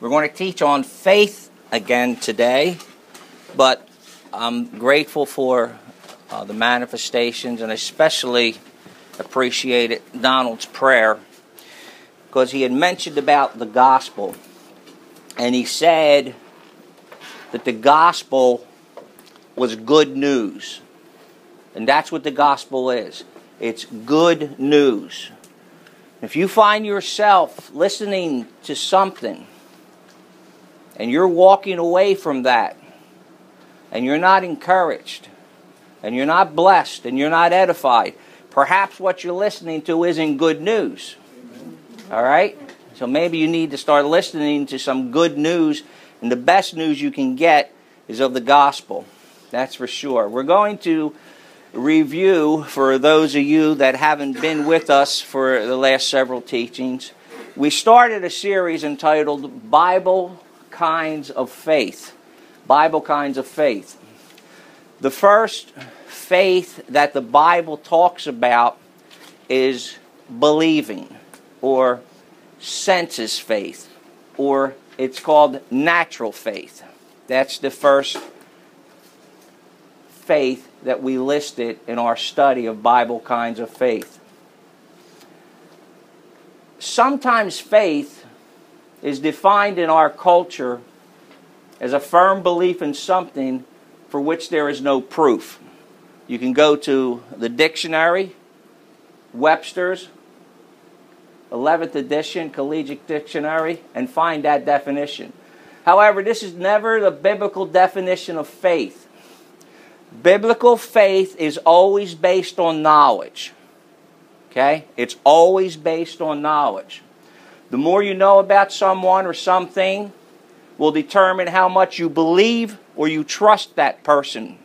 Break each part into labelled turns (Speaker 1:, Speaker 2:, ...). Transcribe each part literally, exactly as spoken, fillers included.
Speaker 1: We're going to teach on faith again today, but I'm grateful for uh, the manifestations, and especially appreciated Donald's prayer, because he had mentioned about the gospel, and he said that the gospel was good news. And that's what the gospel is. It's good news. If you find yourself listening to something and you're walking away from that and you're not encouraged and you're not blessed and you're not edified, perhaps what you're listening to isn't good news. All right? So maybe you need to start listening to some good news, and the best news you can get is of the gospel. That's for sure. We're going to review, for those of you that haven't been with us for the last several teachings. We started a series entitled Bible Kinds of Faith. Bible Kinds of Faith. The first faith that the Bible talks about is believing, or senses faith, or it's called natural faith. That's the first faith that we listed in our study of Bible Kinds of Faith. Sometimes faith is defined in our culture as a firm belief in something for which there is no proof. You can go to the dictionary, Webster's, eleventh edition, Collegiate Dictionary, and find that definition. However, this is never the biblical definition of faith. Biblical faith is always based on knowledge. Okay? It's always based on knowledge. The more you know about someone or something will determine how much you believe or you trust that person.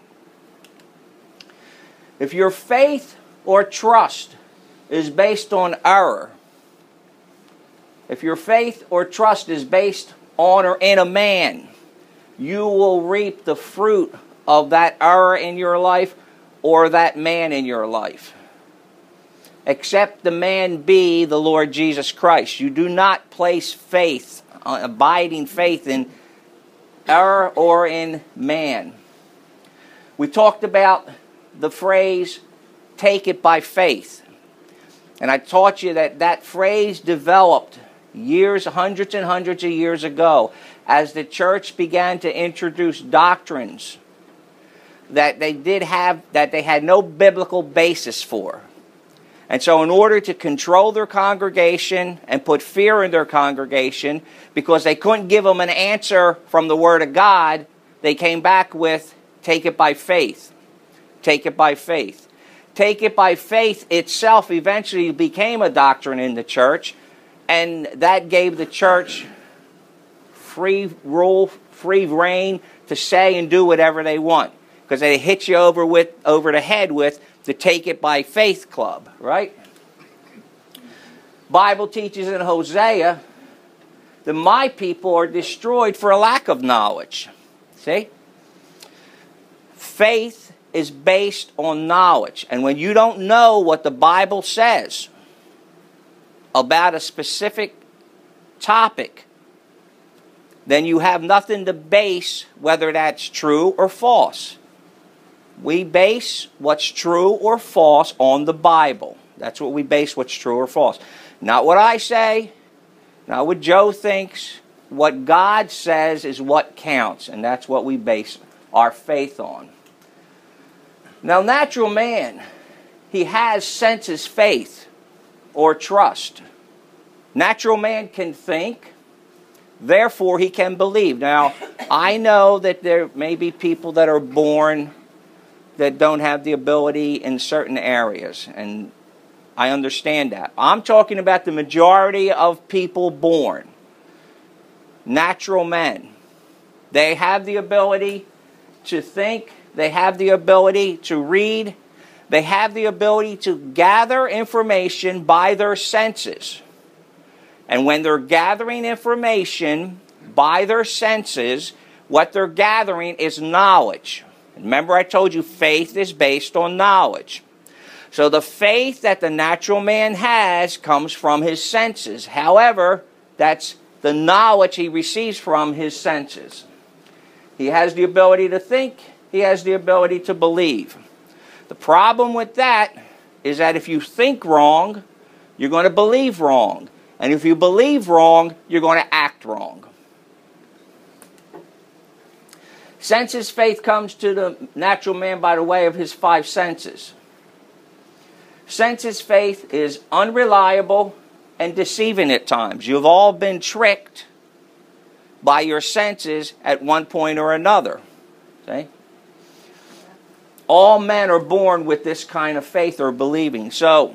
Speaker 1: If your faith or trust is based on error, if your faith or trust is based on or in a man, you will reap the fruit of that error in your life or that man in your life. Except the man be the Lord Jesus Christ. You do not place faith, uh, abiding faith in error or in man. We talked about the phrase, take it by faith. And I taught you that that phrase developed years, hundreds and hundreds of years ago, as the church began to introduce doctrines that they did have, that they had no biblical basis for. And so in order to control their congregation and put fear in their congregation, because they couldn't give them an answer from the Word of God, they came back with, take it by faith. Take it by faith. Take it by faith itself eventually became a doctrine in the church, and that gave the church free rule, free reign to say and do whatever they want. Because they hit you over with over the head with the Take It By Faith Club, right? Bible teaches in Hosea that my people are destroyed for a lack of knowledge. See? Faith is based on knowledge. And when you don't know what the Bible says about a specific topic, then you have nothing to base whether that's true or false. We base what's true or false on the Bible. That's what we base what's true or false. Not what I say, not what Joe thinks. What God says is what counts, and that's what we base our faith on. Now, natural man, he has senses faith or trust. Natural man can think, therefore he can believe. Now, I know that there may be people that are born that don't have the ability in certain areas, and I understand that. I'm talking about the majority of people born, natural men. They have the ability to think, they have the ability to read, they have the ability to gather information by their senses. And when they're gathering information by their senses, what they're gathering is knowledge. Remember, I told you faith is based on knowledge. So the faith that the natural man has comes from his senses. However, that's the knowledge he receives from his senses. He has the ability to think. He has the ability to believe. The problem with that is that if you think wrong, you're going to believe wrong. And if you believe wrong, you're going to act wrong. Senses faith comes to the natural man by the way of his five senses. Senses faith is unreliable and deceiving at times. You've all been tricked by your senses at one point or another. See? All men are born with this kind of faith or believing. So,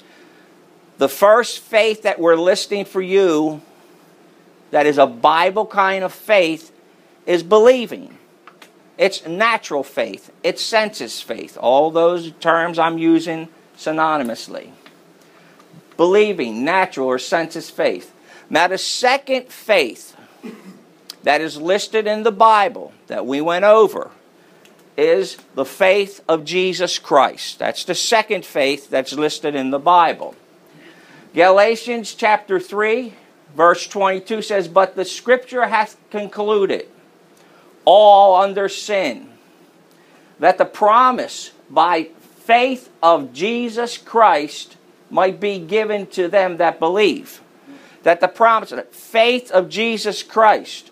Speaker 1: the first faith that we're listing for you that is a Bible kind of faith is believing. It's natural faith. It's senses faith. All those terms I'm using synonymously. Believing, natural or senses faith. Now the second faith that is listed in the Bible that we went over is the faith of Jesus Christ. That's the second faith that's listed in the Bible. Galatians chapter three, verse twenty-two says, "But the Scripture hath concluded all under sin, that the promise by faith of Jesus Christ might be given to them that believe." That the promise of the faith of Jesus Christ.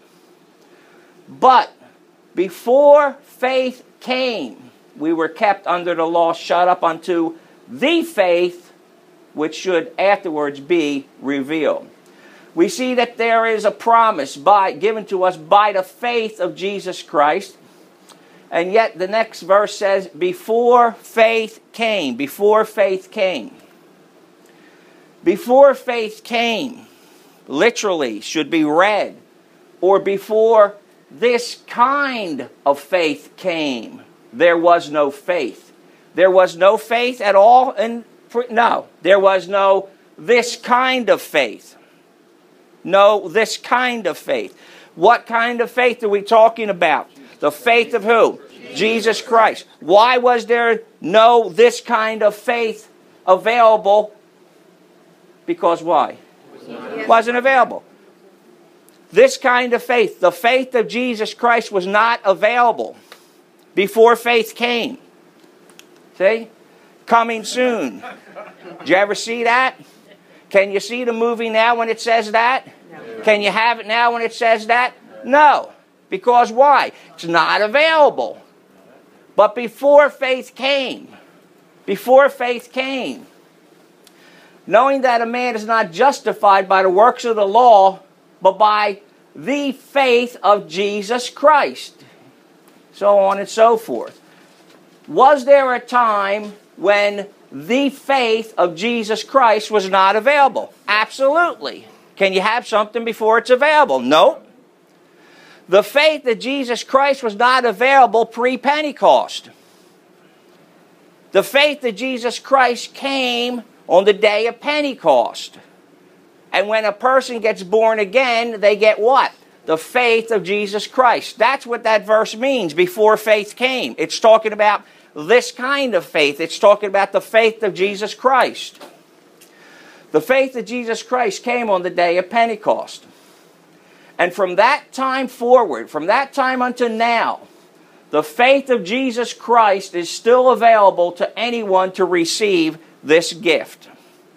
Speaker 1: But before faith came, we were kept under the law, shut up unto the faith which should afterwards be revealed. We see that there is a promise by, given to us by the faith of Jesus Christ. And yet the next verse says, before faith came. Before faith came. Before faith came, literally, should be read. Or before this kind of faith came, there was no faith. There was no faith at all. And no, there was no this kind of faith. No, this kind of faith. What kind of faith are we talking about? The faith of who? Jesus Christ. Why was there no this kind of faith available? Because why? It wasn't available. This kind of faith, the faith of Jesus Christ, was not available before faith came. See? Coming soon. Did you ever see that? Can you see the movie now when it says that? No. Can you have it now when it says that? No. Because why? It's not available. But before faith came, before faith came, knowing that a man is not justified by the works of the law, but by the faith of Jesus Christ, so on and so forth. Was there a time when the faith of Jesus Christ was not available? Absolutely. Can you have something before it's available? No. The faith of Jesus Christ was not available pre-Pentecost. The faith of Jesus Christ came on the day of Pentecost. And when a person gets born again, they get what? The faith of Jesus Christ. That's what that verse means, before faith came. It's talking about this kind of faith. It's talking about the faith of Jesus Christ. The faith of Jesus Christ came on the day of Pentecost. And from that time forward, from that time until now, the faith of Jesus Christ is still available to anyone to receive this gift.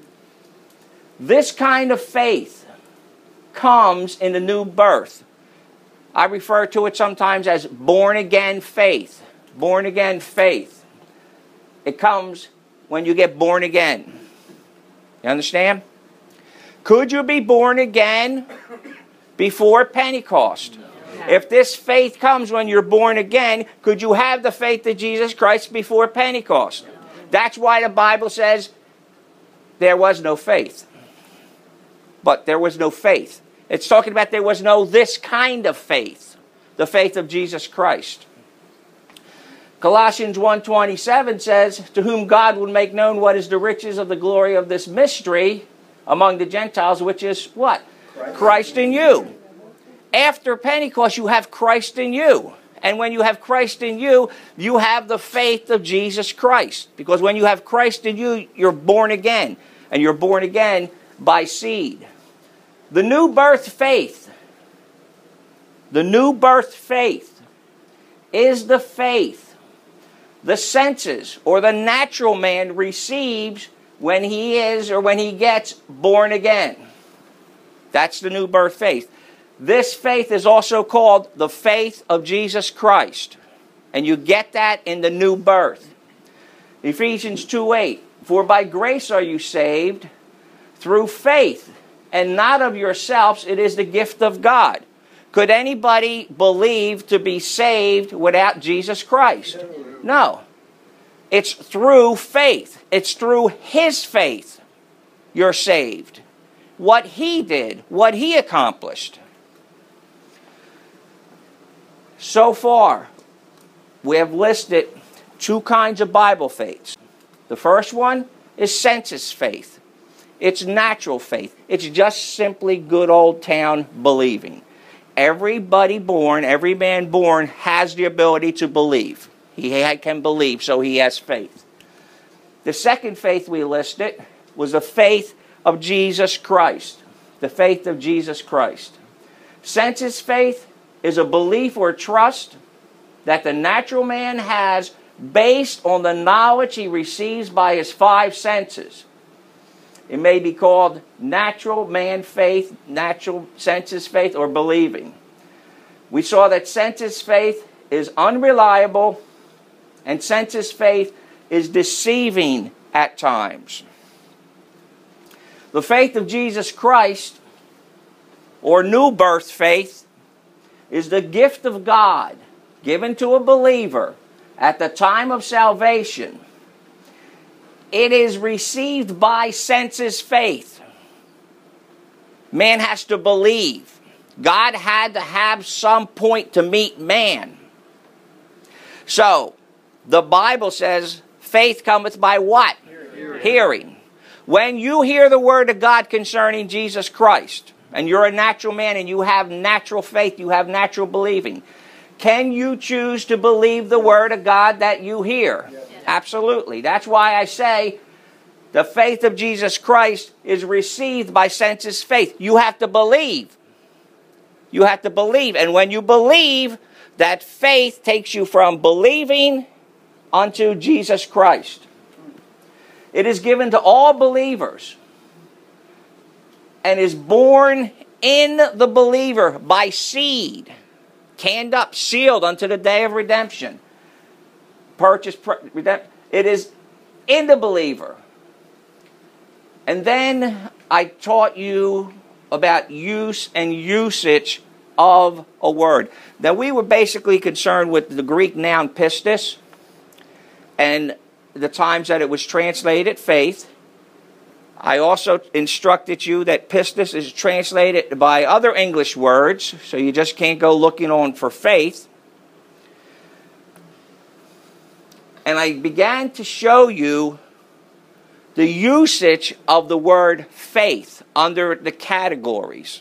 Speaker 1: This kind of faith comes in the new birth. I refer to it sometimes as born-again faith. Born-again faith. It comes when you get born again. You understand? Could you be born again before Pentecost? No. If this faith comes when you're born again, could you have the faith of Jesus Christ before Pentecost? No. That's why the Bible says there was no faith. But there was no faith. It's talking about there was no this kind of faith. The faith of Jesus Christ. Colossians one twenty-seven says, to whom God will make known what is the riches of the glory of this mystery among the Gentiles, which is what? Christ, Christ in you. After Pentecost, you have Christ in you. And when you have Christ in you, you have the faith of Jesus Christ. Because when you have Christ in you, you're born again. And you're born again by seed. The new birth faith, the new birth faith is the faith the senses or the natural man receives when he is or when he gets born again. That's the new birth faith. This faith is also called the faith of Jesus Christ. And you get that in the new birth. Ephesians two eight, for by grace are you saved through faith, and not of yourselves, it is the gift of God. Could anybody believe to be saved without Jesus Christ? No. It's through faith. It's through His faith you're saved. What He did, what He accomplished. So far, we have listed two kinds of Bible faiths. The first one is census faith. It's natural faith. It's just simply good old town believing. Everybody born, every man born has the ability to believe. He can believe, so he has faith. The second faith we listed was the faith of Jesus Christ. The faith of Jesus Christ. Census faith is a belief or trust that the natural man has based on the knowledge he receives by his five senses. It may be called natural man faith, natural census faith, or believing. We saw that census faith is unreliable and census faith is deceiving at times. The faith of Jesus Christ, or new birth faith, is the gift of God given to a believer at the time of salvation. It is received by census faith. Man has to believe. God had to have some point to meet man. So, the Bible says, faith cometh by what? Hearing. Hearing. When you hear the word of God concerning Jesus Christ, and you're a natural man and you have natural faith, you have natural believing, can you choose to believe the word of God that you hear? Yes. Absolutely. That's why I say the faith of Jesus Christ is received by census faith. You have to believe. You have to believe. And when you believe, that faith takes you from believing unto Jesus Christ. It is given to all believers and is born in the believer by seed, canned up, sealed unto the day of redemption. Purchased, redemption. It is in the believer. And then I taught you about use and usage of a word. Now we were basically concerned with the Greek noun pistis and the times that it was translated faith. I also instructed you that pistis is translated by other English words, so you just can't go looking on for faith. And I began to show you the usage of the word faith under the categories.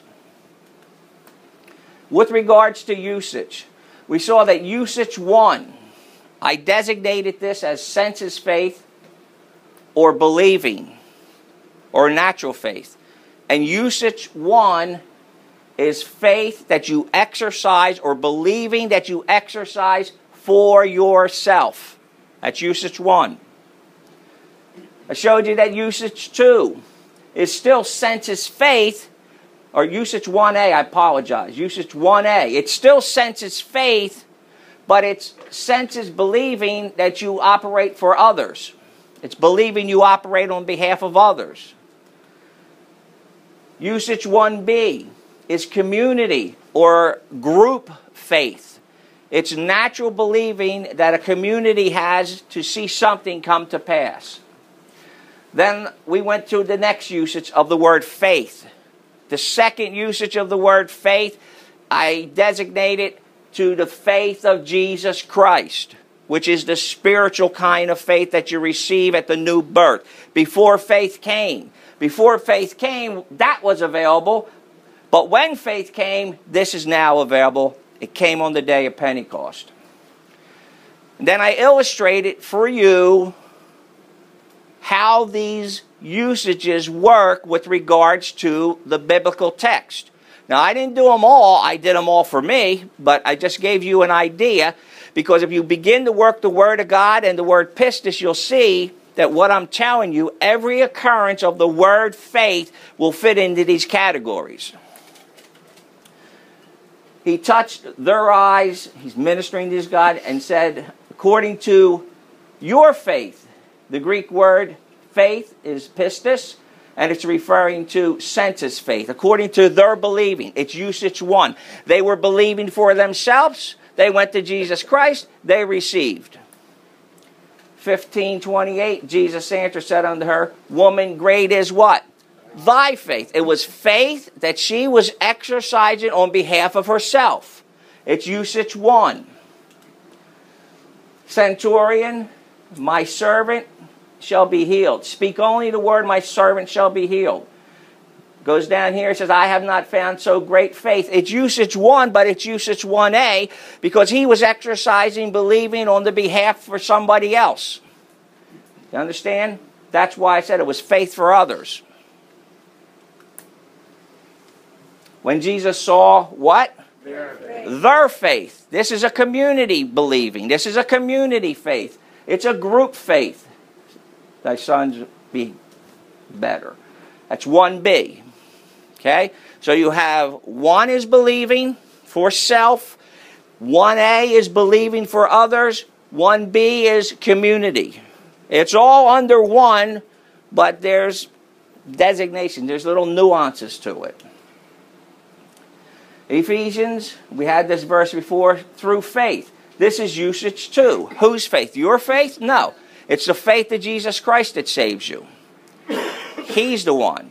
Speaker 1: With regards to usage, we saw that usage one, I designated this as census faith or believing or natural faith. And usage one is faith that you exercise or believing that you exercise for yourself. That's usage one. I showed you that usage two is still census faith, or usage one A, I apologize. Usage one A, it's still census faith, but it's census believing that you operate for others. It's believing you operate on behalf of others. Usage one B is community or group faith. It's natural believing that a community has to see something come to pass. Then we went to the next usage of the word faith. The second usage of the word faith, I designated to the faith of Jesus Christ, which is the spiritual kind of faith that you receive at the new birth. Before faith came. Before faith came, that was available. But when faith came, this is now available. It came on the day of Pentecost. And then I illustrated for you how these usages work with regards to the biblical text. Now, I didn't do them all. I did them all for me, but I just gave you an idea, because if you begin to work the Word of God and the word pistis, you'll see that what I'm telling you, every occurrence of the word faith will fit into these categories. He touched their eyes, he's ministering to this God, and said, according to your faith, the Greek word faith is pistis, and it's referring to sensus faith. According to their believing, it's usage one. They were believing for themselves. They went to Jesus Christ. They received. fifteen twenty-eight, Jesus answered, said unto her, woman, great is what? Thy faith. It was faith that she was exercising on behalf of herself. It's usage one. Centurion, my servant shall be healed. Speak only the word, my servant shall be healed. Goes down here, it says, I have not found so great faith. It's usage one, but it's usage one A, because he was exercising, believing on the behalf for somebody else. You understand? That's why I said it was faith for others. When Jesus saw what?
Speaker 2: Their faith.
Speaker 1: Their faith. This is a community believing. This is a community faith. It's a group faith. Thy sons be better. That's one B. Okay? So you have one is believing for self. one A is believing for others. one B is community. It's all under one, but there's designation. There's little nuances to it. Ephesians, we had this verse before, through faith. This is usage two. Whose faith? Your faith? No. It's the faith of Jesus Christ that saves you. He's the one.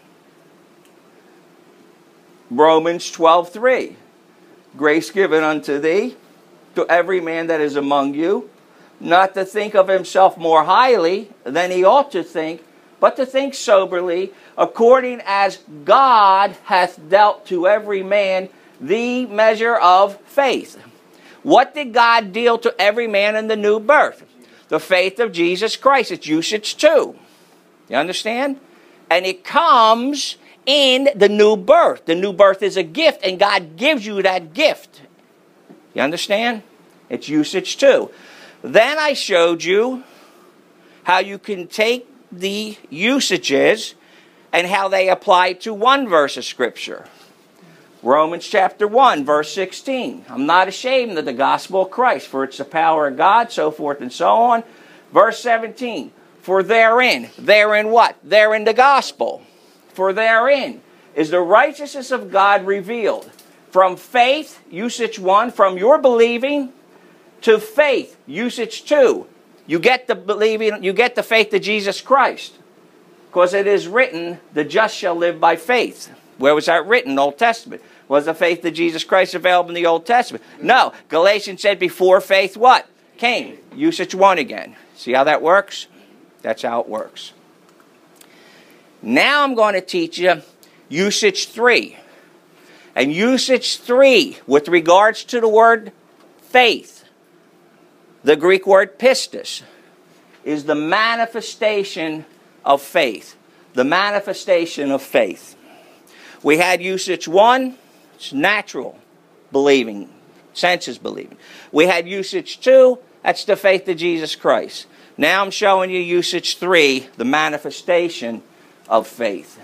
Speaker 1: Romans twelve three. Grace given unto thee, to every man that is among you, not to think of himself more highly than he ought to think, but to think soberly, according as God hath dealt to every man the measure of faith. What did God deal to every man in the new birth? The faith of Jesus Christ. It's usage two. You understand? And it comes in the new birth. The new birth is a gift, and God gives you that gift. You understand? It's usage two. Then I showed you how you can take the usages and how they apply to one verse of Scripture. Romans chapter one, verse sixteen. I'm not ashamed of the gospel of Christ, for it's the power of God, so forth and so on. Verse seventeen. For therein, therein what? Therein the gospel. For therein is the righteousness of God revealed. From faith, usage one, from your believing, to faith, usage two. You get the believing, you get the faith of Jesus Christ. Because it is written, the just shall live by faith. Where was that written? Old Testament. Was the faith of Jesus Christ available in the Old Testament? No. Galatians said before faith what? Came. Usage one again. See how that works? That's how it works. Now I'm going to teach you usage three. And usage three, with regards to the word faith, the Greek word pistis, is the manifestation of faith. The manifestation of faith. We had usage one, it's natural believing, senses believing. We had usage two, that's the faith of Jesus Christ. Now I'm showing you usage three, the manifestation of faith.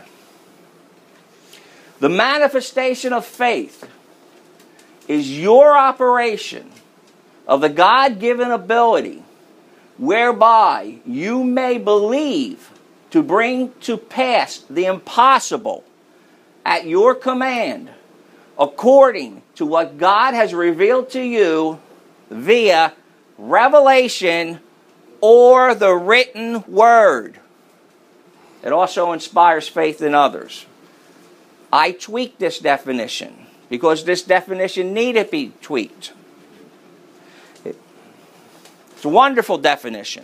Speaker 1: The manifestation of faith is your operation of the God-given ability whereby you may believe to bring to pass the impossible at your command, according to what God has revealed to you via revelation or the written word. It also inspires faith in others. I tweaked this definition because this definition needed to be tweaked. It's a wonderful definition.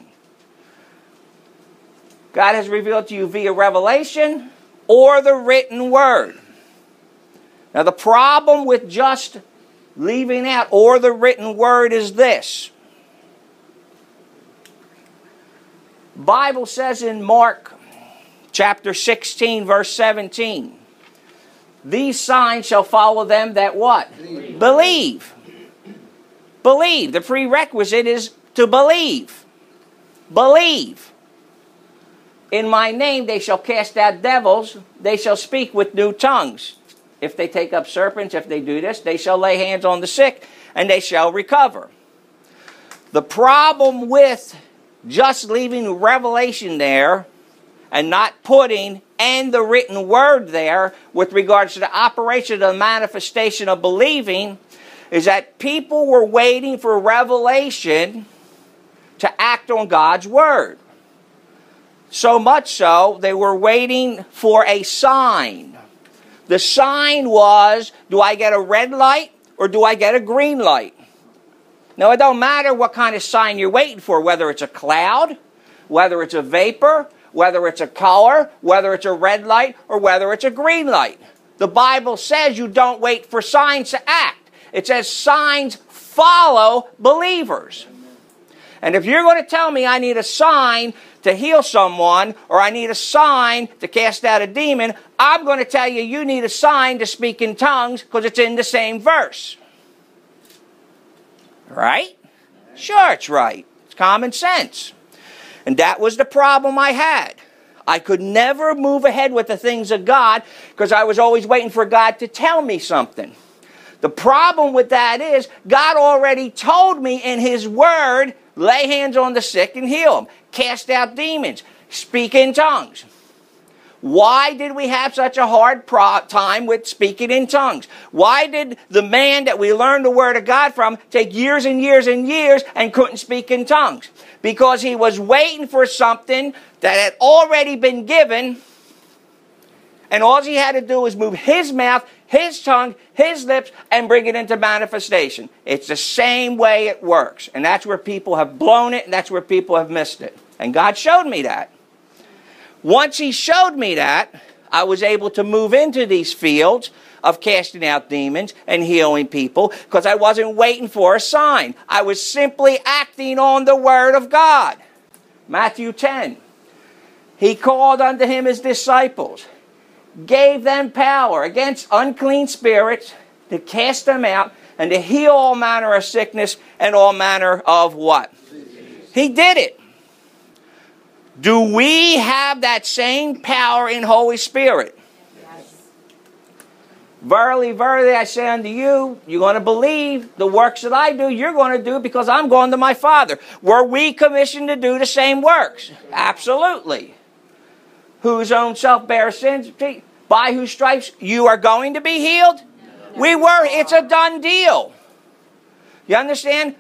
Speaker 1: God has revealed to you via revelation or the written word. Now the problem with just leaving out or the written word is this. Bible says in Mark chapter sixteen, verse seventeen. These signs shall follow them that what? Believe. Believe. Believe. The prerequisite is to believe. Believe. In my name they shall cast out devils. They shall speak with new tongues. If they take up serpents, if they do this, they shall lay hands on the sick, and they shall recover. The problem with just leaving revelation there and not putting and the written word there with regards to the operation of the manifestation of believing is that people were waiting for revelation to act on God's word. So much so, they were waiting for a sign. The sign was, do I get a red light or do I get a green light? Now, it don't matter what kind of sign you're waiting for, whether it's a cloud, whether it's a vapor, whether it's a color, whether it's a red light, or whether it's a green light. The Bible says you don't wait for signs to act. It says signs follow believers. And if you're going to tell me I need a sign to heal someone, or I need a sign to cast out a demon, I'm going to tell you you need a sign to speak in tongues because it's in the same verse. Right? Sure, it's right. It's common sense. And that was the problem I had. I could never move ahead with the things of God because I was always waiting for God to tell me something. The problem with that is God already told me in His Word, lay hands on the sick and heal them. Cast out demons. Speak in tongues. Why did we have such a hard pro- time with speaking in tongues? Why did the man that we learned the Word of God from take years and years and years and couldn't speak in tongues? Because he was waiting for something that had already been given, and all he had to do was move his mouth, his tongue, his lips, and bring it into manifestation. It's the same way it works. And that's where people have blown it, and that's where people have missed it. And God showed me that. Once He showed me that, I was able to move into these fields of casting out demons and healing people because I wasn't waiting for a sign. I was simply acting on the Word of God. Matthew ten. He called unto Him His disciples, gave them power against unclean spirits to cast them out and to heal all manner of sickness and all manner of what? He did it. Do we have that same power in Holy Spirit? Yes. Verily, verily, I say unto you, you're going to believe the works that I do, you're going to do because I'm going to my Father. Were we commissioned to do the same works? Absolutely. Whose own self bears sins, by whose stripes you are going to be healed? We were. It's a done deal. You understand?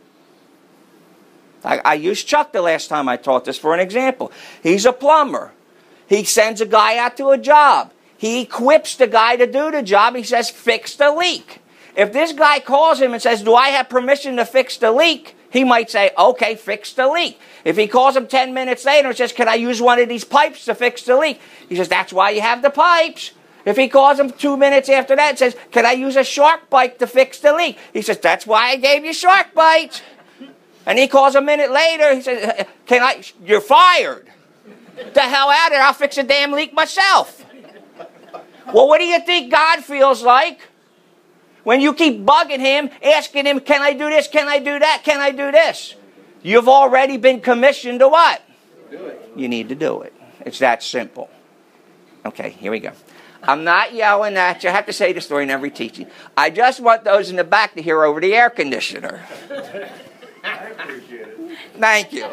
Speaker 1: I, I used Chuck the last time I taught this for an example. He's a plumber. He sends a guy out to a job. He equips the guy to do the job. He says, fix the leak. If this guy calls him and says, do I have permission to fix the leak? He might say, okay, fix the leak. If he calls him ten minutes later and says, can I use one of these pipes to fix the leak? He says, that's why you have the pipes. If he calls him two minutes after that and says, can I use a shark bite to fix the leak? He says, that's why I gave you shark bites. And he calls a minute later, he says, can I, you're fired. The hell out of here, I'll fix a damn leak myself. Well, what do you think God feels like when you keep bugging Him, asking Him, can I do this, can I do that, can I do this? You've already been commissioned to what? Do it. You need to do it. It's that simple. Okay, here we go. I'm not yelling at you. I have to say the story in every teaching. I just want those in the back to hear over the air conditioner. I appreciate it. Thank you.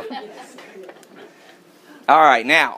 Speaker 1: All right, now,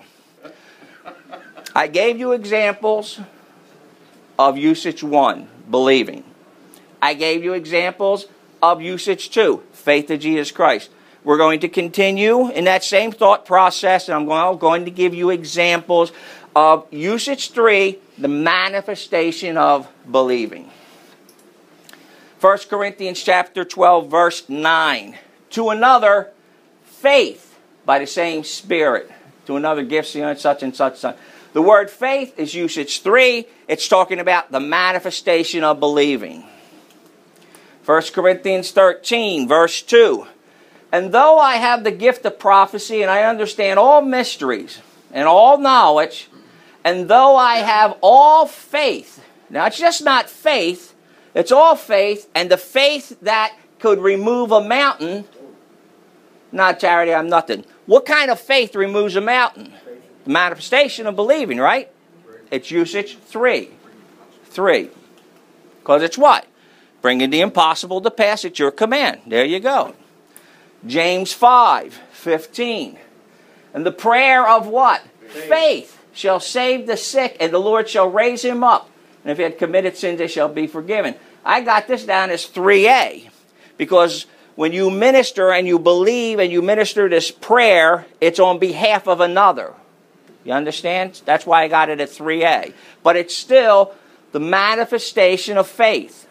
Speaker 1: I gave you examples of usage one, believing. I gave you examples of usage two, faith in Jesus Christ. We're going to continue in that same thought process, and I'm going to give you examples of usage three, the manifestation of believing. First Corinthians chapter twelve, verse nine. To another, faith by the same Spirit. To another, gifts, you know, such and such, such. The word faith is usage three. It's talking about the manifestation of believing. First Corinthians thirteen, verse two. And though I have the gift of prophecy and I understand all mysteries and all knowledge And though I have all faith, now it's just not faith, it's all faith, and the faith that could remove a mountain, not charity, I'm nothing. What kind of faith removes a mountain? The manifestation of believing, right? It's usage three. Three. Because it's what? Bringing the impossible to pass at your command. There you go. James five fifteen. And the prayer of what? Faith. Faith shall save the sick, and the Lord shall raise him up. And if he had committed sins, they shall be forgiven. I got this down as three A. Because when you minister and you believe and you minister this prayer, it's on behalf of another. You understand? That's why I got it at three A. But it's still the manifestation of faith.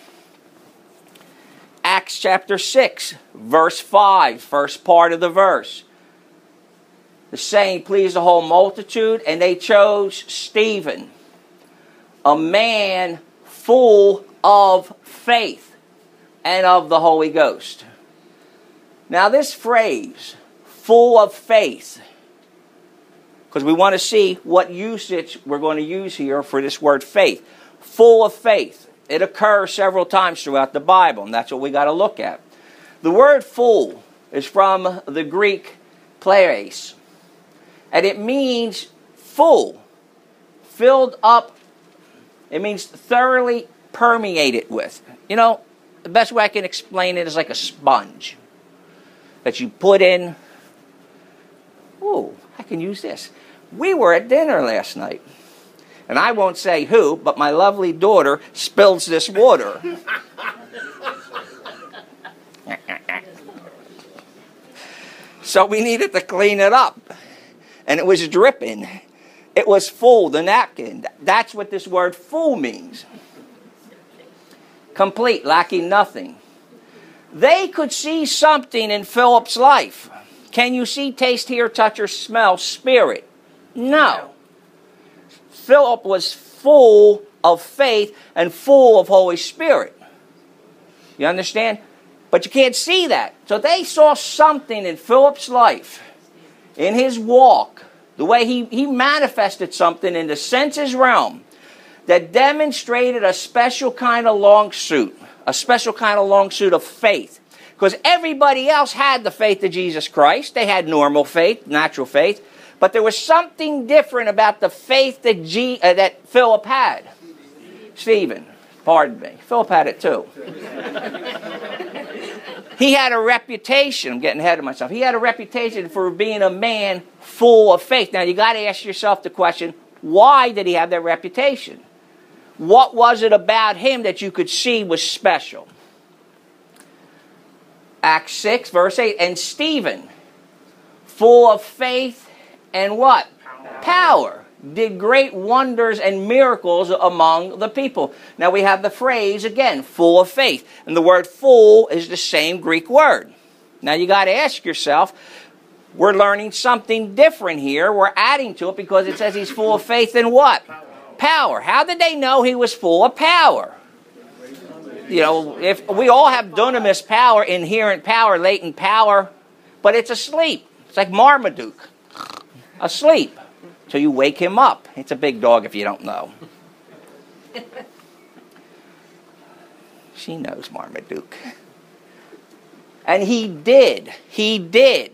Speaker 1: Acts chapter six, verse five, first part of the verse. The saying pleased the whole multitude, and they chose Stephen, a man full of faith and of the Holy Ghost. Now this phrase, full of faith, because we want to see what usage we're going to use here for this word faith. Full of faith. It occurs several times throughout the Bible, and that's what we got to look at. The word full is from the Greek pleis, and it means full, filled up. It means thoroughly permeated with. You know, the best way I can explain it is like a sponge that you put in. Ooh, I can use this. We were at dinner last night, and I won't say who, but my lovely daughter spills this water. So we needed to clean it up. And it was dripping. It was full, the napkin. That's what this word full means. Complete, lacking nothing. They could see something in Philip's life. Can you see, taste, hear, touch, or smell spirit? No. Philip was full of faith and full of Holy Spirit. You understand? But you can't see that. So they saw something in Philip's life, in his walk, the way he, he manifested something in the senses realm that demonstrated a special kind of long suit, a special kind of long suit of faith. Because everybody else had the faith of Jesus Christ. They had normal faith, natural faith. But there was something different about the faith that, G, uh, that Philip had. Stephen, pardon me. Philip had it too. He had a reputation. I'm getting ahead of myself. He had a reputation for being a man full of faith. Now, you got to ask yourself the question, why did he have that reputation? What was it about him that you could see was special? Acts six, verse eight. And Stephen, full of faith and what? Power. Power. Did great wonders and miracles among the people. Now we have the phrase, again, full of faith. And the word full is the same Greek word. Now you got to ask yourself, we're learning something different here. We're adding to it because it says he's full of faith and what? Power. Power. How did they know he was full of power? You know, if we all have dunamis power, inherent power, latent power, but it's asleep. It's like Marmaduke. Asleep. So you wake him up. It's a big dog if you don't know. She knows Marmaduke. And he did. He did.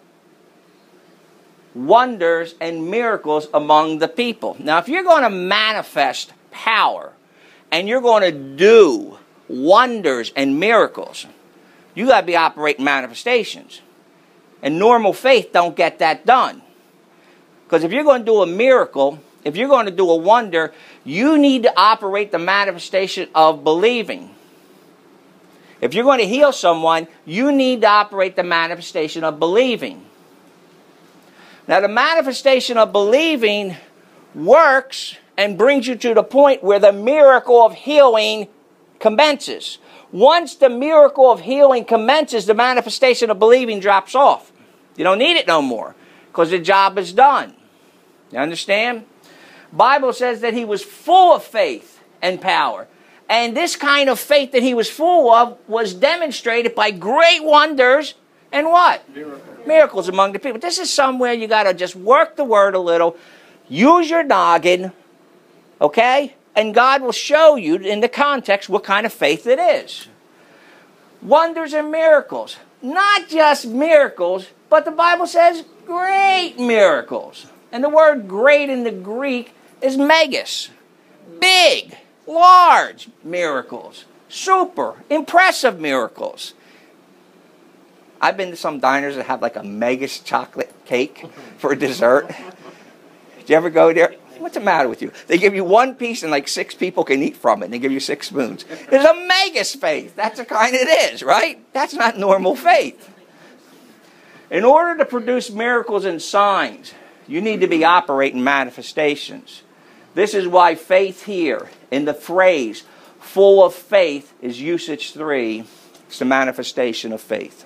Speaker 1: Wonders and miracles among the people. Now, if you're going to manifest power and you're going to do wonders and miracles, you got to be operating manifestations. And normal faith don't get that done. Because if you're going to do a miracle, if you're going to do a wonder, you need to operate the manifestation of believing. If you're going to heal someone, you need to operate the manifestation of believing. Now, the manifestation of believing works and brings you to the point where the miracle of healing commences. Once the miracle of healing commences, the manifestation of believing drops off. You don't need it no more because the job is done. You understand? Bible says that he was full of faith and power. And this kind of faith that he was full of was demonstrated by great wonders and what? Miracles. Miracles among the people. This is somewhere you got to just work the word a little. Use your noggin, okay? And God will show you in the context what kind of faith it is. Wonders and miracles. Not just miracles, but the Bible says great miracles. And the word great in the Greek is megas. Big, large miracles. Super, impressive miracles. I've been to some diners that have like a megas chocolate cake for dessert. Did you ever go there? What's the matter with you? They give you one piece and like six people can eat from it. And they give you six spoons. It's a megas faith. That's the kind it is, right? That's not normal faith. In order to produce miracles and signs, you need to be operating manifestations. This is why faith here, in the phrase, full of faith, is usage three. It's the manifestation of faith.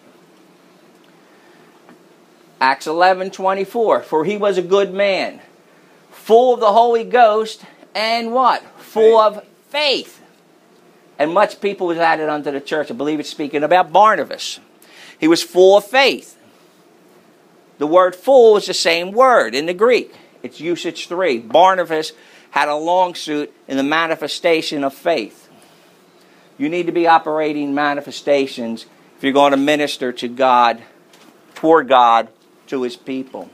Speaker 1: Acts eleven twenty-four, for he was a good man, full of the Holy Ghost, and what? Full of faith. And much people was added unto the church. I believe it's speaking about Barnabas. He was full of faith. The word full is the same word in the Greek. It's usage three. Barnabas had a long suit in the manifestation of faith. You need to be operating manifestations if you're going to minister to God, for God, to His people.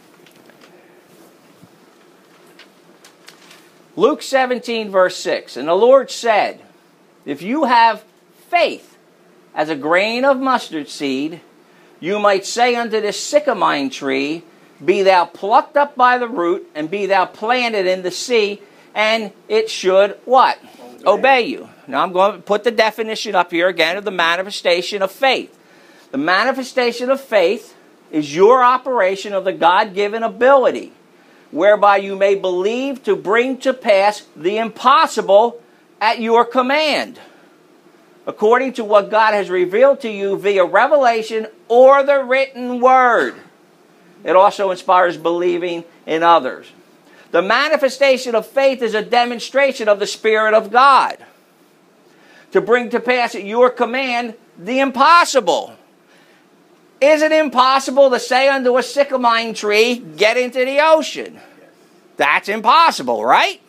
Speaker 1: Luke seventeen verse six, and the Lord said, if you have faith as a grain of mustard seed, you might say unto this sycamore tree, be thou plucked up by the root, and be thou planted in the sea, and it should, what? Obey, Obey you. Now I'm going to put the definition up here again of the manifestation of faith. The manifestation of faith is your operation of the God-given ability, whereby you may believe to bring to pass the impossible at your command, according to what God has revealed to you via revelation or the written word. It also inspires believing in others. The manifestation of faith is a demonstration of the Spirit of God to bring to pass at your command the impossible. Is it impossible to say unto a sycamore tree, get into the ocean? That's impossible, right?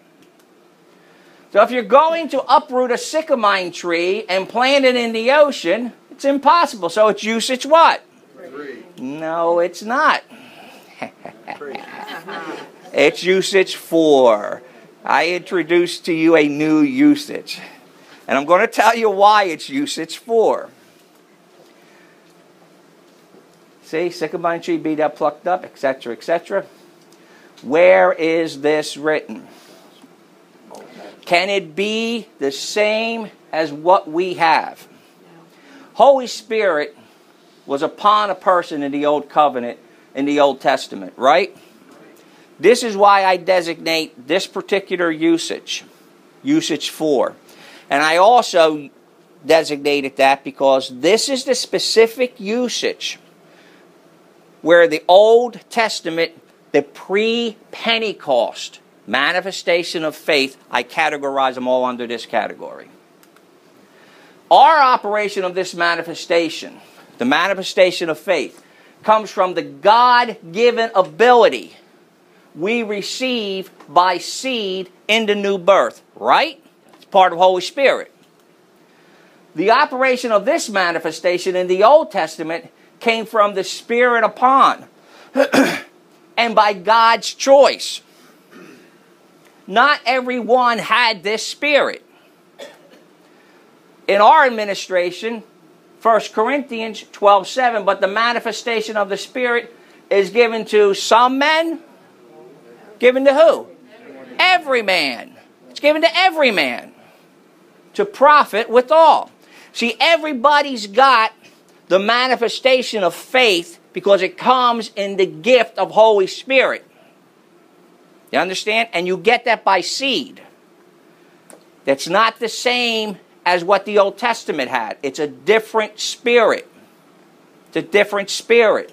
Speaker 1: So if you're going to uproot a sycamore tree and plant it in the ocean, it's impossible. So it's usage what? Three. No, it's not. It's usage four. I introduced to you a new usage. And I'm going to tell you why it's usage four. See, sycamore tree, be thou plucked up, et cetera, et cetera. Where is this written? Can it be the same as what we have? Holy Spirit was upon a person in the Old Covenant, in the Old Testament, right? This is why I designate this particular usage, usage four. And I also designated that because this is the specific usage where the Old Testament, the pre-Pentecost manifestation of faith, I categorize them all under this category. Our operation of this manifestation, the manifestation of faith, comes from the God-given ability we receive by seed in the new birth, right? It's part of Holy Spirit. The operation of this manifestation in the Old Testament came from the Spirit upon and by God's choice. Not everyone had this Spirit. In our administration, First Corinthians twelve seven, but the manifestation of the Spirit is given to some men. Given to who? Every man. It's given to every man. To profit withal. See, everybody's got the manifestation of faith because it comes in the gift of Holy Spirit. You understand? And you get that by seed. That's not the same as what the Old Testament had. It's a different spirit. It's a different spirit.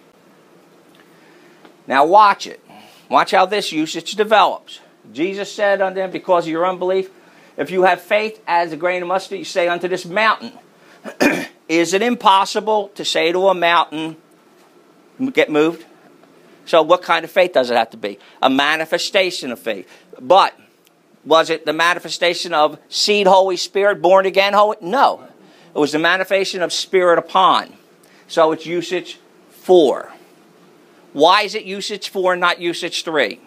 Speaker 1: Now watch it. Watch how this usage develops. Jesus said unto them, because of your unbelief, if you have faith as a grain of mustard, you say unto this mountain, is it impossible to say to a mountain, get moved? So what kind of faith does it have to be? A manifestation of faith. But was it the manifestation of seed Holy Spirit, born again Holy? No. It was the manifestation of Spirit upon. So it's usage four. Why is it usage four and not usage three?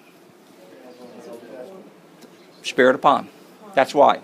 Speaker 1: Spirit upon. That's why.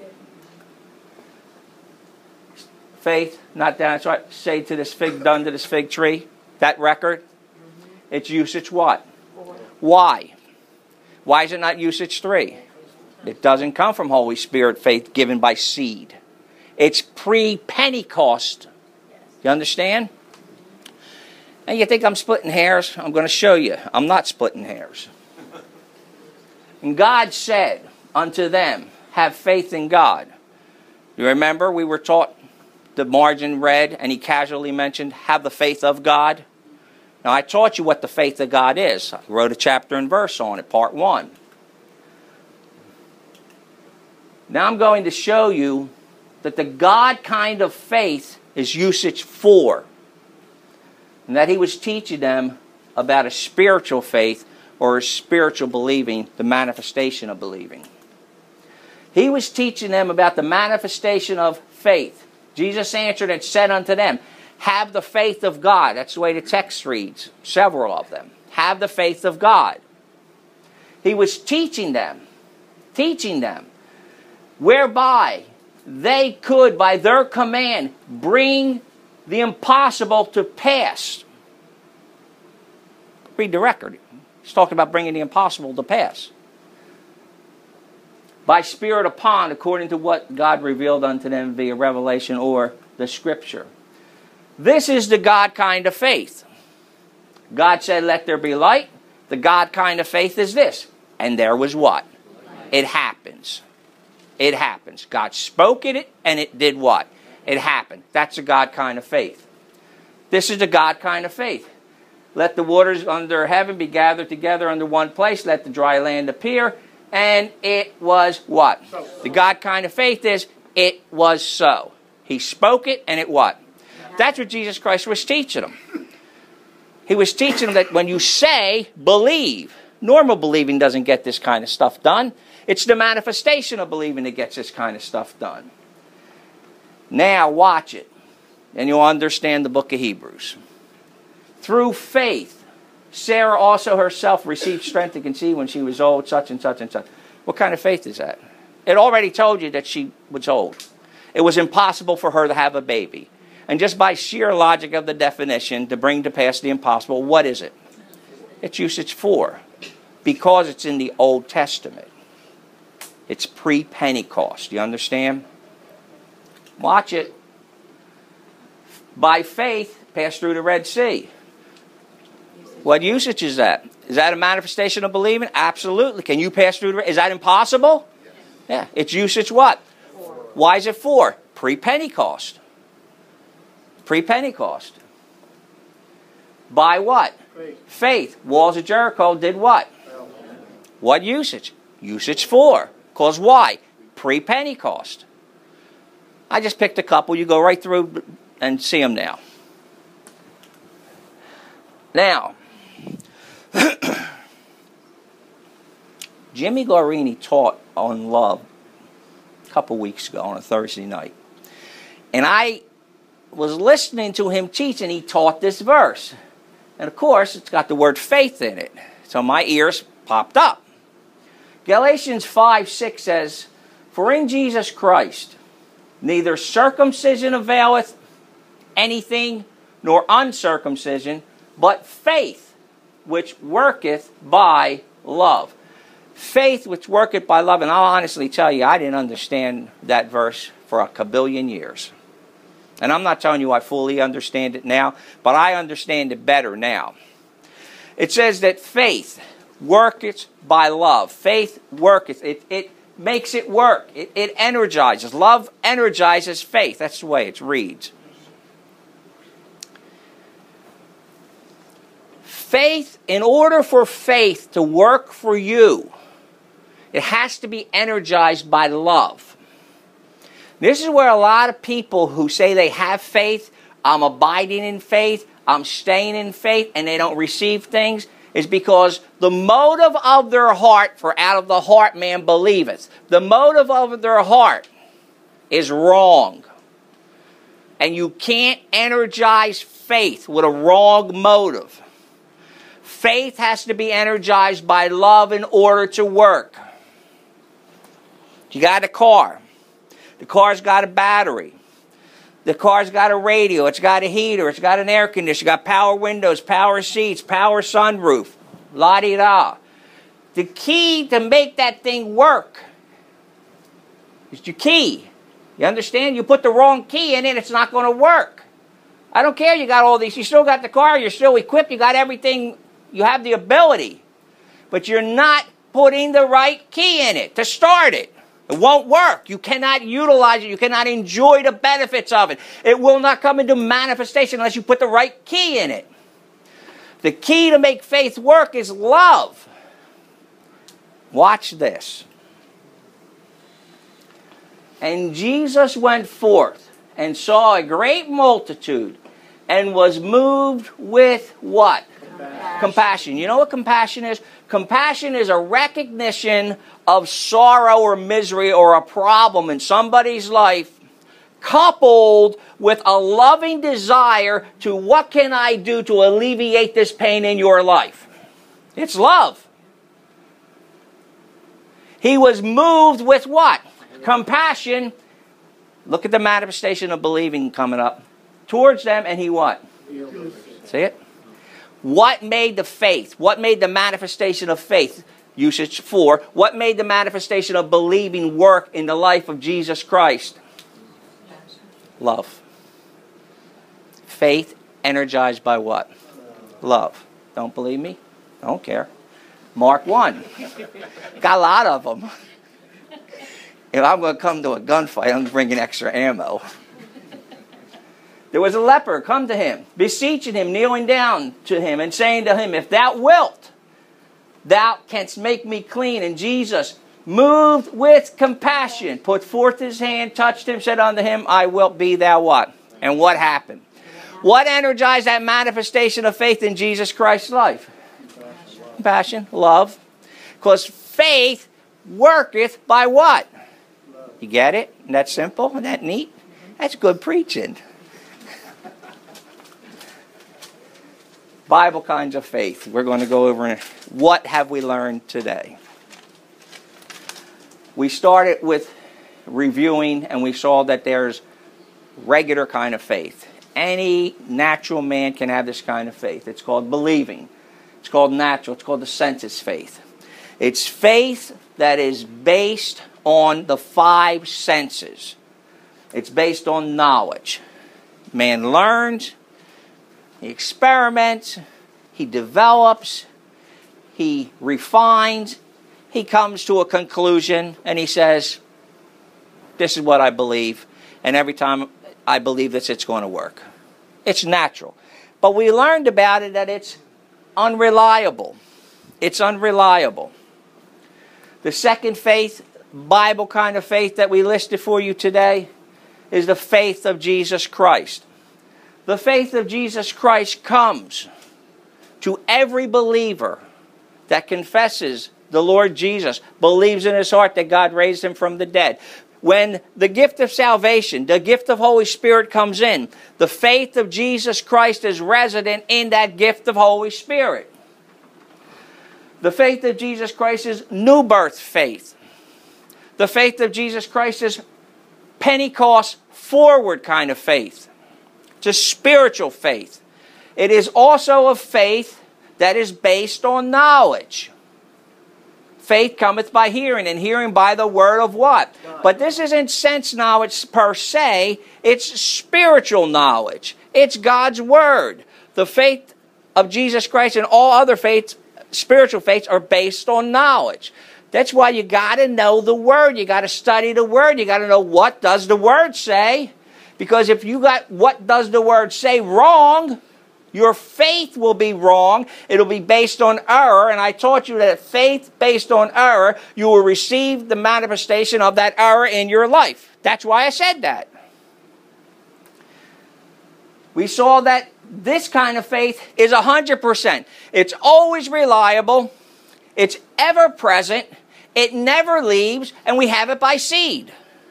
Speaker 1: Faith, not down. That's right. Say to this fig, done to this fig tree. That record. It's usage what? Why? Why is it not usage three? It doesn't come from Holy Spirit faith given by seed. It's pre-Pentecost. You understand? And you think I'm splitting hairs? I'm going to show you. I'm not splitting hairs. And God said unto them, have faith in God. You remember we were taught, the margin read, and he casually mentioned, have the faith of God. Now I taught you what the faith of God is. I wrote a chapter and verse on it, part one. Now I'm going to show you that the God kind of faith is usage four. And that he was teaching them about a spiritual faith or a spiritual believing, the manifestation of believing. He was teaching them about the manifestation of faith. Jesus answered and said unto them, have the faith of God. That's the way the text reads, several of them. Have the faith of God. He was teaching them, teaching them, whereby they could, by their command, bring the impossible to pass. Read the record. He's talking about bringing the impossible to pass. By Spirit upon, according to what God revealed unto them via revelation or the Scripture. This is the God kind of faith. God said, let there be light. The God kind of faith is this. And there was what? It happens. It happens. God spoke it, and it did what? It happened. That's a God kind of faith. This is the God kind of faith. Let the waters under heaven be gathered together under one place. Let the dry land appear. And it was what? So. The God kind of faith is, it was so. He spoke it, and it what? That's what Jesus Christ was teaching them. He was teaching them that when you say, believe. Normal believing doesn't get this kind of stuff done. It's the manifestation of believing that gets this kind of stuff done. Now watch it, and you'll understand the book of Hebrews. Through faith, Sarah also herself received strength to conceive when she was old, such and such and such. What kind of faith is that? It already told you that she was old. It was impossible for her to have a baby. And just by sheer logic of the definition, to bring to pass the impossible, what is it? It's usage four. Because it's in the Old Testament. It's pre-Pentecost. You understand? Watch it. By faith, pass through the Red Sea. What usage is that? Is that a manifestation of believing? Absolutely. Can you pass through the Red Sea? Is that impossible? Yeah. It's usage what? Four. Why is it four? Pre-Pentecost. Pre-Pentecost. By what? Faith. Faith. Walls of Jericho did what? Well. What usage? Usage four. Because why? Pre-Pentecost. I just picked a couple. You go right through and see them now. Now, Jimmy Guarini taught on love a couple weeks ago on a Thursday night. And I was listening to him teach, and he taught this verse. And of course, it's got the word faith in it. So my ears popped up. Galatians five six says, for in Jesus Christ, neither circumcision availeth anything, nor uncircumcision, but faith which worketh by love. Faith which worketh by love. And I'll honestly tell you, I didn't understand that verse for a kabillion years. And I'm not telling you I fully understand it now, but I understand it better now. It says that faith worketh by love. Faith worketh. It, it makes it work. It, it energizes. Love energizes faith. That's the way it reads. Faith, in order for faith to work for you, it has to be energized by love. This is where a lot of people who say they have faith, I'm abiding in faith, I'm staying in faith, and they don't receive things, is because the motive of their heart, for out of the heart man believeth, the motive of their heart is wrong. And you can't energize faith with a wrong motive. Faith has to be energized by love in order to work. You got a car. The car's got a battery. The car's got a radio. It's got a heater. It's got an air conditioner. It's got power windows, power seats, power sunroof. La-di-da. The key to make that thing work is your key. You understand? You put the wrong key in it, it's not going to work. I don't care you got all these. You still got the car. You're still equipped. You got everything. You have the ability. But you're not putting the right key in it to start it. It won't work. You cannot utilize it. You cannot enjoy the benefits of it. It will not come into manifestation unless you put the right key in it. The key to make faith work is love. Watch this. And Jesus went forth and saw a great multitude and was moved with what? Compassion. Compassion. You know what compassion is? Compassion is a recognition of sorrow or misery or a problem in somebody's life, coupled with a loving desire to what can I do to alleviate this pain in your life? It's love. He was moved with what? Compassion. Look at the manifestation of believing coming up. Towards them, and he what? See it? What made the faith? What made the manifestation of faith? Usage four. What made the manifestation of believing work in the life of Jesus Christ? Love. Faith energized by what? Love. Don't believe me? Don't care. Mark one. Got a lot of them. If I'm going to come to a gunfight, I'm bringing extra ammo. There was a leper come to him, beseeching him, kneeling down to him, and saying to him, if thou wilt, thou canst make me clean. And Jesus, moved with compassion, put forth his hand, touched him, said unto him, I will be thou what? And what happened? What energized that manifestation of faith in Jesus Christ's life? Compassion. Compassion, love. Because faith worketh by what? Love. You get it? Isn't that simple? Isn't that neat? That's good preaching. Bible kinds of faith. We're going to go over what have we learned today. We started with reviewing, and we saw that there's regular kind of faith. Any natural man can have this kind of faith. It's called believing. It's called natural. It's called the senses faith. It's faith that is based on the five senses. It's based on knowledge. Man learns, he experiments, he develops, he refines, he comes to a conclusion, and he says, this is what I believe, and every time I believe this, it's going to work. It's natural. But we learned about it that it's unreliable. It's unreliable. The second faith, Bible kind of faith that we listed for you today, is the faith of Jesus Christ. The faith of Jesus Christ comes to every believer that confesses the Lord Jesus, believes in his heart that God raised him from the dead. When the gift of salvation, the gift of Holy Spirit comes in, the faith of Jesus Christ is resident in that gift of Holy Spirit. The faith of Jesus Christ is new birth faith. The faith of Jesus Christ is Pentecost forward kind of faith. It's a spiritual faith. It is also a faith that is based on knowledge. Faith cometh by hearing, and hearing by the word of what? God. But this isn't sense knowledge per se. It's spiritual knowledge. It's God's word. The faith of Jesus Christ and all other faiths, spiritual faiths, are based on knowledge. That's why you got to know the word. You got to study the word. You got to know what does the word say. Because if you got what does the word say wrong, your faith will be wrong. It'll be based on error. And I taught you that faith based on error, you will receive the manifestation of that error in your life. That's why I said that. We saw that this kind of faith is one hundred percent. It's always reliable. It's ever present. It never leaves. And we have it by seed.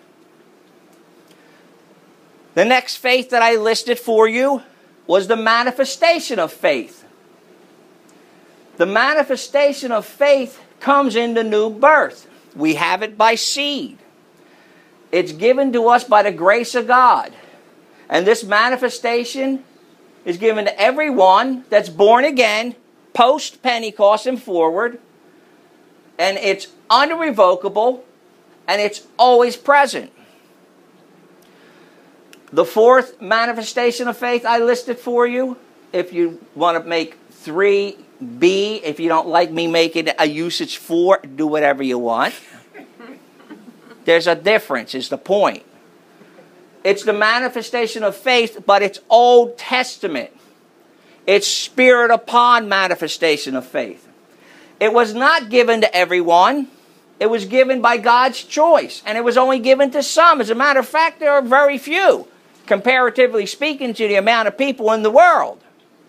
Speaker 1: The next faith that I listed for you was the manifestation of faith. The manifestation of faith comes in the new birth. We have it by seed. It's given to us by the grace of God. And this manifestation is given to everyone that's born again, post-Pentecost and forward. And it's unrevocable, and it's always present. The fourth manifestation of faith I listed for you, if you want to make three B, if you don't like me making a usage four, do whatever you want. There's a difference, is the point. It's the manifestation of faith, but it's Old Testament. It's spirit upon manifestation of faith. It was not given to everyone. It was given by God's choice, and it was only given to some. As a matter of fact, there are very few, comparatively speaking, to the amount of people in the world.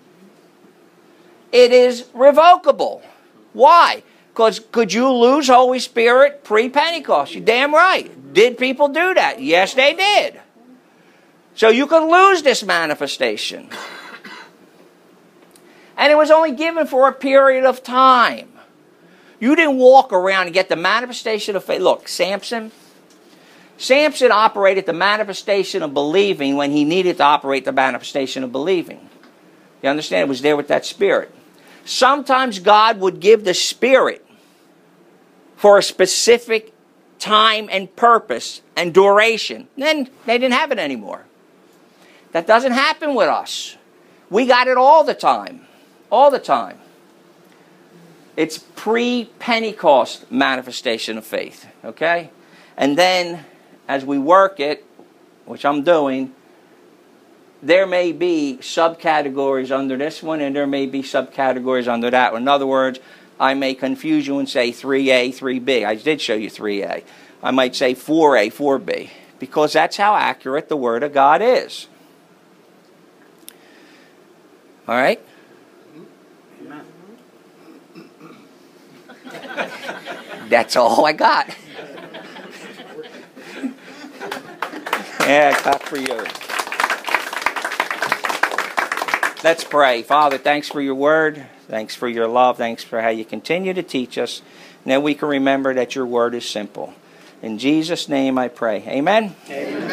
Speaker 1: It is revocable. Why? Because could you lose Holy Spirit pre-Pentecost? You're damn right. Did people do that? Yes, they did. So you could lose this manifestation. And it was only given for a period of time. You didn't walk around and get the manifestation of faith. Look, Samson, Samson operated the manifestation of believing when he needed to operate the manifestation of believing. You understand? It was there with that spirit. Sometimes God would give the spirit for a specific time and purpose and duration. Then they didn't have it anymore. That doesn't happen with us. We got it all the time. All the time. It's pre-Pentecost manifestation of faith. Okay? And then, as we work it, which I'm doing, there may be subcategories under this one, and there may be subcategories under that one. In other words, I may confuse you and say three A, three B. I did show you three A. I might say four A, four B, because that's how accurate the Word of God is. All right?
Speaker 2: Amen.
Speaker 1: That's all I got. Yeah, clap for you. Let's pray. Father, thanks for your word. Thanks for your love. Thanks for how you continue to teach us. Now we can remember that your word is simple. In Jesus' name I pray. Amen? Amen.